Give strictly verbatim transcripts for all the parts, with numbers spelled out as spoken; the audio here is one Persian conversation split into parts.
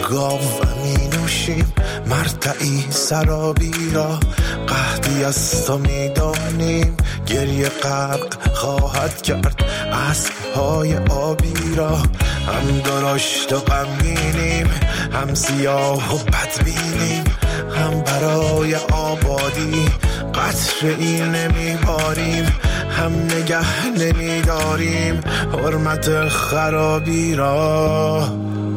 گاو می نوشیم مرتعی سرابی را، قحطی از تو می دانیم گریه غرق خواهد کرد اسب‌های آبی را. هم درشت و غمگینیم، هم سیاه و بدبینیم، هم برای آبادی قطره‌ای نمیباریم، هم نگه نمیداریم حرمت خرابی را.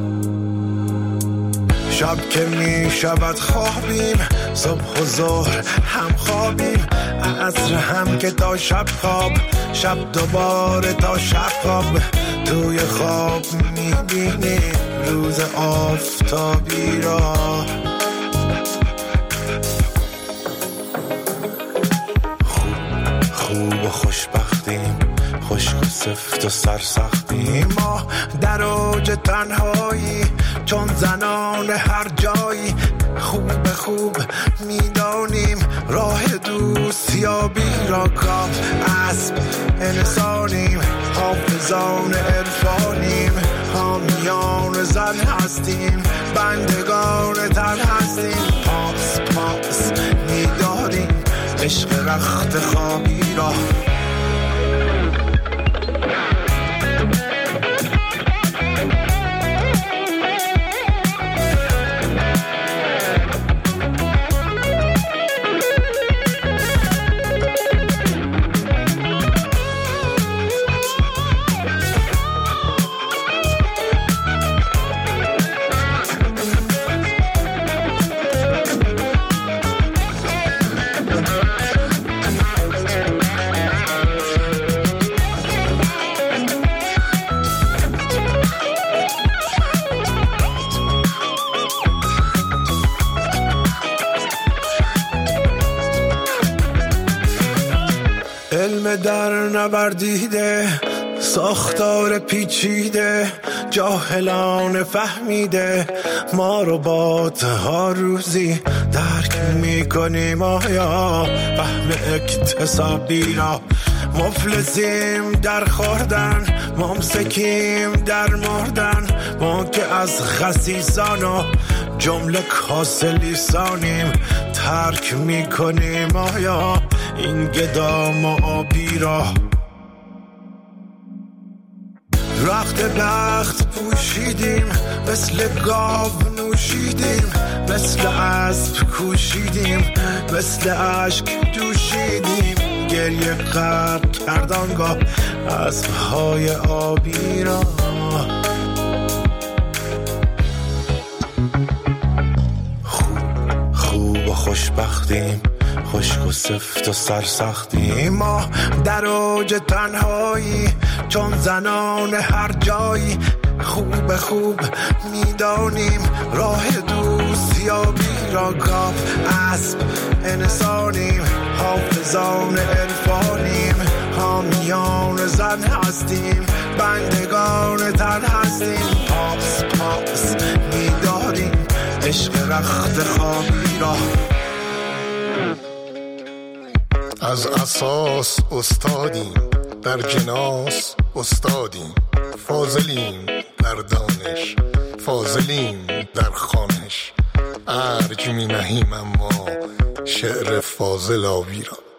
شب که می شود خوابیم، صبح و ظهر هم خوابیم، عصر هم که تا شب خواب، شب دوباره تا شب خواب. توی خواب می بینیم روز آفتابی را. خوب خوب و خوشبختیم، خشک و سفت و سرسختیم، ما در اوج تنهایی چون زنان هر جایی. خوب خوب میدانیم راه دوستیابی را، کاف اسب انسانیم، حافظان عرفانیم، حامیان زن هستیم، بندگان تن هستیم. پاس پاس میداریم عشق رخت خوابی را. علم در نوردیده، ساختار پیچیده، جاهلان فهمیده، ما ربات ها روزی درک میکنیم آیا فهم اکتسابی را. مفلسیم در خوردن، ممسکیم در مردن، ما که از خسیسان و جمله کاسه لیسانیم، ترک میکنیم آیا این گدام و آبی را. رخت بخت پوشیدیم، مثل گاو نوشیدیم، مثل اسب کوشیدیم، مثل اشک دوشیدیم، گریه غرق کردانگاه اسب‌های آبی را. خوب خوب و خوشبختیم، خشک و سفت و سرسختیم، ما در اوج تنهایی چون زنان هر جایی. خوب خوب میدانیم راه دوستیابی را، گاو اسب انسانیم، حافظان عرفانیم، حامیان زن هستیم، بندگان تن هستیم. پاس پاس میداریم عشق رخت خوابی را. از اساس استادیم، در جناس استادیم، فاضلیم در دانش، فاضلیم در خوانش، ارج می نهیم اما شعر فاضل آبی را.